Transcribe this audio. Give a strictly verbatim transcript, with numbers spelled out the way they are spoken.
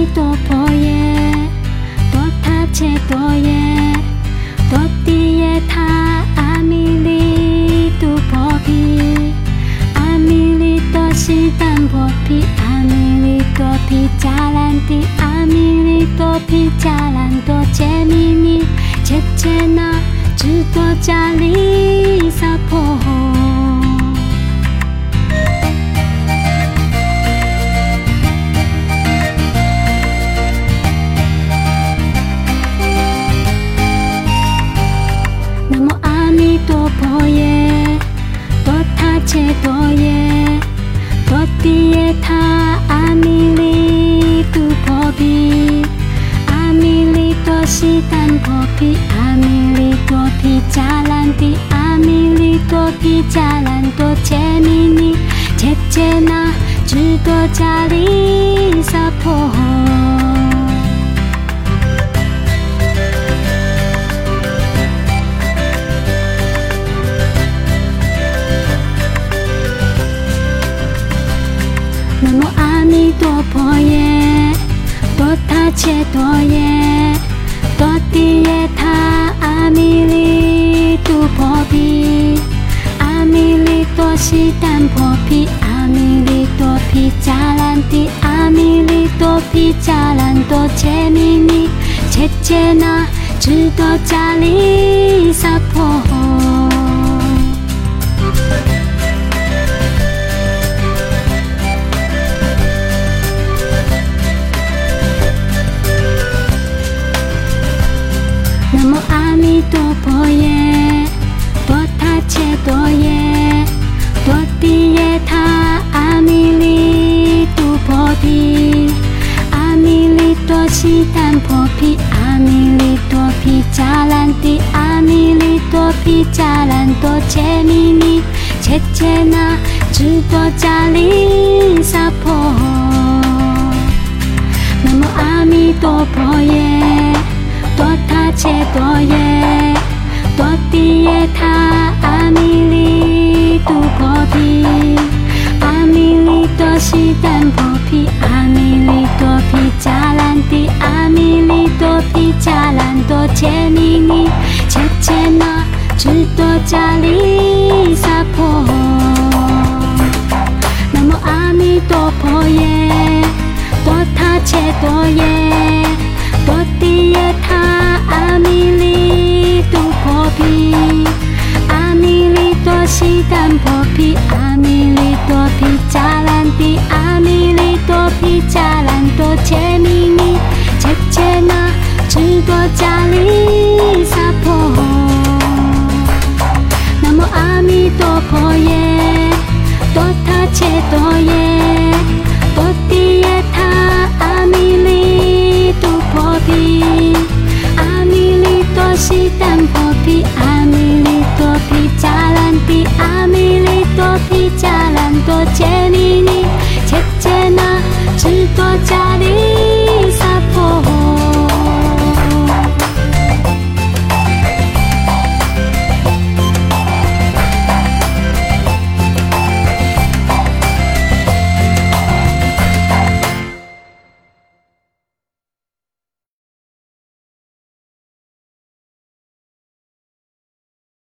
多婆耶，多他切多耶，多地耶他阿弥利度婆毗，阿弥利多悉檀婆毗，阿弥利多毗迦兰帝，阿弥利多毗迦兰多揭弥尼，切切那智多迦利萨婆诃。南无阿弥陀婆耶，多他切多耶，多地耶他阿弥利度婆毗，阿弥利多悉檀婆毗，阿弥利多毗迦兰帝，阿弥利多毗迦兰多揭弥尼，切切那智多迦利萨婆诃。南无阿弥陀婆耶，多他切多耶，多地耶他阿弥利度婆毗，阿弥利多悉檀婆毗，阿弥利多毗迦兰帝，阿弥利多毗迦兰多揭弥尼，切切那智多迦利萨婆诃。南无阿弥陀婆耶，多他切多耶，多地耶他阿弥利度婆毗，阿弥利多悉檀婆毗，阿弥利多毗迦兰帝，阿弥利多毗迦兰多揭弥尼，切切那智多迦利萨婆诃。南无阿弥陀婆耶，多他切多耶，多地耶他阿弥利度婆毗，阿弥利多悉檀婆毗，阿弥利多毗迦兰帝，阿弥利多毗迦兰多揭弥尼，切切那智多迦利萨婆诃。南无阿弥陀婆耶，多他切多耶，多地耶他阿弥利度婆毗，阿弥利多悉檀婆毗，阿弥利多毗迦兰帝，阿弥利多毗迦兰多揭弥尼，切切那智多迦利萨婆诃。南无阿弥陀婆耶，多他切多耶，多地耶他阿弥利度婆毗，阿弥利多悉檀婆毗，阿弥利多毗迦兰帝，阿弥利多毗迦兰多揭弥尼，切切那智多迦